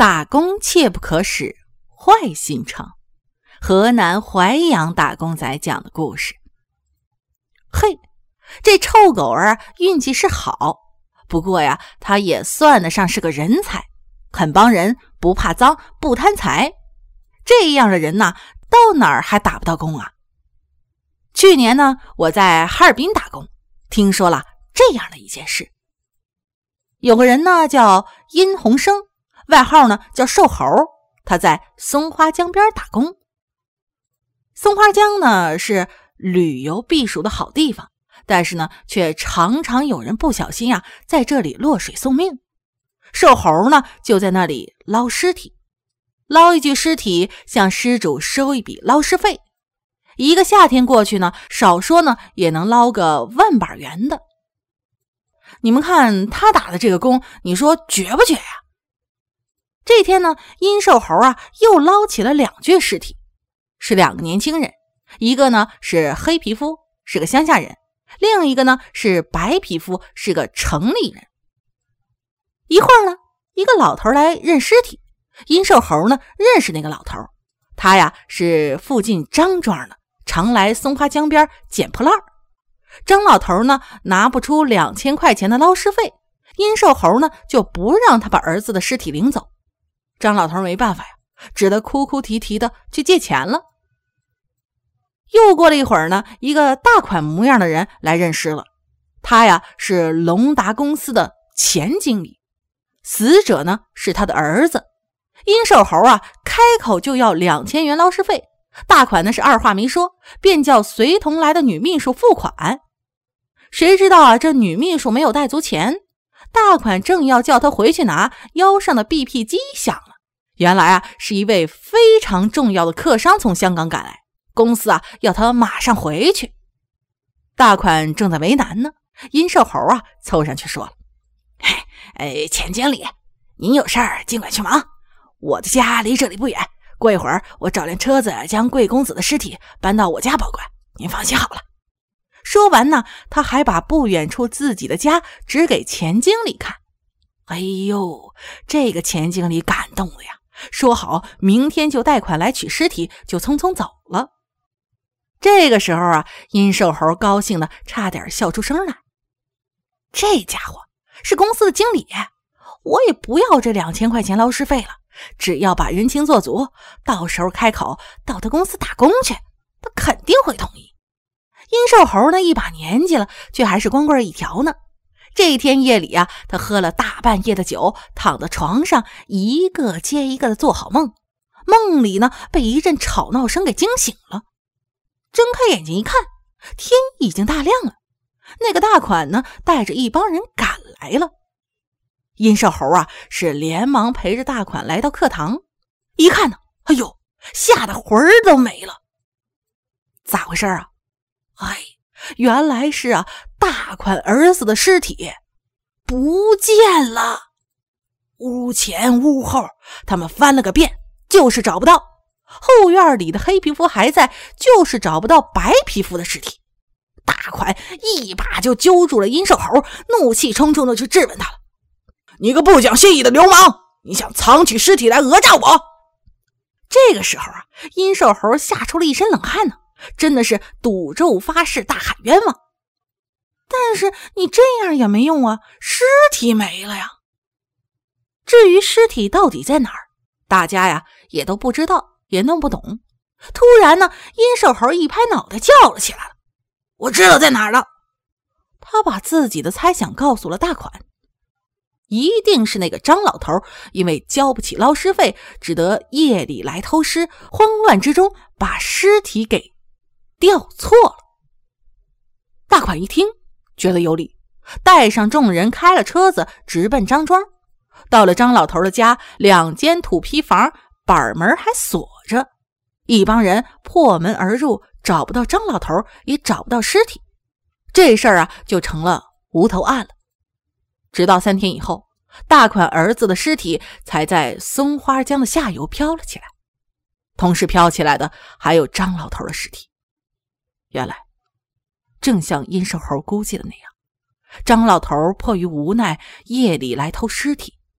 打工切不可使坏心肠，河南淮阳打工仔讲的故事。嘿，这臭狗儿运气是好，不过呀，他也算得上是个人才，肯帮人，不怕脏，不贪财。这样的人呢，到哪儿还打不到工啊？去年呢，我在哈尔滨打工，听说了这样的一件事。有个人呢叫殷洪生，外号呢叫瘦猴，他在松花江边打工。松花江呢是旅游避暑的好地方，但是呢却常常有人不小心在这里落水送命。瘦猴呢就在那里捞尸体，捞一具尸体向失主收一笔捞尸费，一个夏天过去呢，少说呢也能捞个10000把元的。你们看他打的这个工，你说绝不绝呀？这天呢，殷瘦猴又捞起了2具尸体，是2个年轻人，一个呢是黑皮肤，是个乡下人，另一个呢是白皮肤，是个城里人。一会儿呢，一个老头来认尸体，殷瘦猴呢认识那个老头，他是附近张庄的，常来松花江边捡破烂。张老头呢拿不出2000块钱的捞尸费，殷瘦猴呢就不让他把儿子的尸体领走。张老头没办法只得哭哭啼啼的去借钱了。又过了一会儿呢，一个大款模样的人来认尸了，他是龙达公司的前经理，死者呢是他的儿子。殷瘦猴开口就要2000元捞尸费，大款呢是二话没说，便叫随同来的女秘书付款。谁知道这女秘书没有带足钱，大款正要叫他回去拿，腰上的 BP 机响了。原来是一位非常重要的客商从香港赶来，公司要他马上回去。大款正在为难呢，殷瘦猴凑上去说了：钱经理，您有事儿尽管去忙，我的家离这里不远，过一会儿我找辆车子将贵公子的尸体搬到我家保管，您放心好了。说完呢，他还把不远处自己的家指给钱经理看。哎呦，这个钱经理感动了呀，说好明天就贷款来取尸体，就匆匆走了。这个时候殷瘦猴高兴的差点笑出声来。这家伙是公司的经理，我也不要这2000块钱捞尸费了，只要把人情做足，到时候开口到他公司打工去，他肯定会同意。殷瘦猴呢一把年纪了，却还是光棍一条呢。这天夜里他喝了大半夜的酒，躺在床上一个接一个的做好梦，梦里呢被一阵吵闹声给惊醒了。睁开眼睛一看，天已经大亮了，那个大款呢带着一帮人赶来了。殷瘦猴是连忙陪着大款来到课堂，一看呢，哎呦，吓得魂儿都没了。咋回事原来是大款儿子的尸体不见了。屋前屋后他们翻了个遍，就是找不到。后院里的黑皮肤还在，就是找不到白皮肤的尸体。大款一把就揪住了殷瘦猴，怒气冲冲的去质问他了：你个不讲信义的流氓，你想藏起尸体来讹诈我？这个时候殷瘦猴吓出了一身冷汗呢，真的是赌咒发誓，大喊冤枉。但是你这样也没用尸体没了呀。至于尸体到底在哪儿，大家也都不知道，也弄不懂。突然呢，殷瘦猴一拍脑袋叫了起来了：我知道在哪儿了！他把自己的猜想告诉了大款，一定是那个张老头因为交不起捞尸费，只得夜里来偷尸，慌乱之中把尸体给调错了。大款一听觉得有理，带上众人开了车子直奔张庄。到了张老头的家，2间土坯房，板门还锁着，一帮人破门而入，找不到张老头，也找不到尸体。这事儿就成了无头案了。直到3天以后，大款儿子的尸体才在松花江的下游飘了起来，同时飘起来的还有张老头的尸体。原来正像殷瘦猴估计的那样，张老头迫于无奈夜里来偷尸体，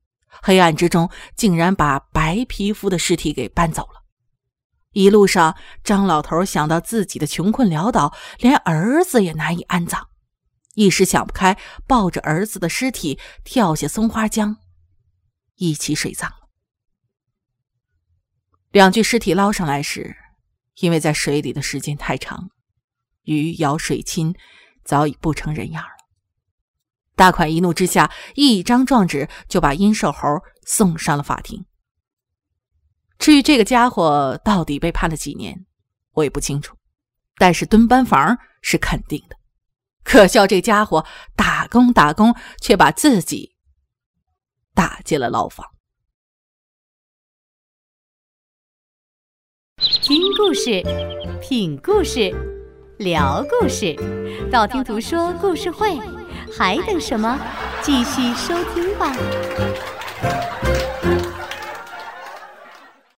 黑暗之中竟然把白皮肤的尸体给搬走了。一路上，张老头想到自己的穷困潦倒，连儿子也难以安葬，一时想不开，抱着儿子的尸体跳下松花江，一起水葬了。两具尸体捞上来时，因为在水里的时间太长，鱼咬水侵，早已不成人样了。大款一怒之下，一张状纸就把殷寿猴送上了法庭。至于这个家伙到底被判了几年，我也不清楚，但是蹲班房是肯定的。可笑这家伙打工，却把自己打进了牢房。 听故事，品故事，聊故事，道听途说故事会，还等什么？继续收听吧。